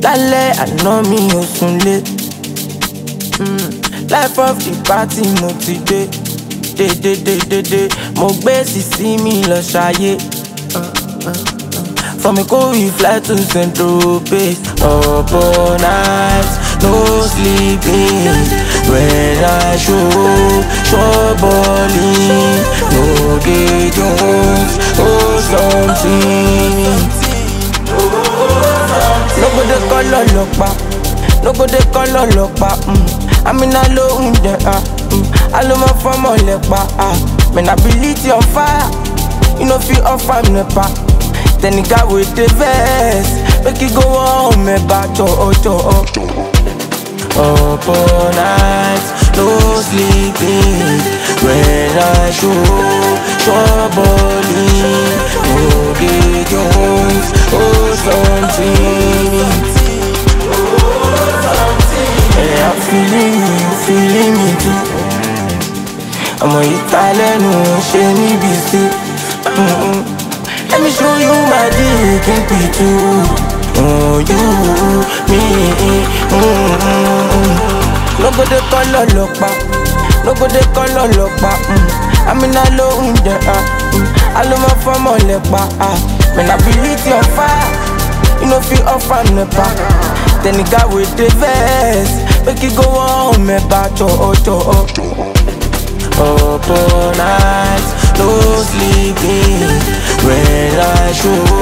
Lálẹ́ àná mi ò súnlé. Life of the party mo ti dé. Dé. Mo gbé sísí mi lọ ṣayé. From Èkó we fly to Saint-Tropez. Up all night, no sleeping. When I show balling. No dey Jones, oh something. No go dey call ọlọ́pàá, no go dey call ọlọ́pàá. Amina lóhùn dẹ̀ alómọ fọmọ lẹ́pa. Man ability on fire, you no fit offer nepa. Then the guy with the vest, make it go on me back to Up all night, no sleeping. When I show balling. No dey Jones, oh something. Yeah, I'm feeling me too. I'm a Italian, she me busy. Let me show you my dick in P2. Oh, you, me. No go dey call ọlọ́pàá, no go dey call ọlọ́pàá. Amina lóhùn dẹ̀ alómọ fọmọ lẹ́pa. Man ability on fire, you no fit offer nepa. Then the guy with the vest, make it go on me back to Up all night, no sleeping. When I show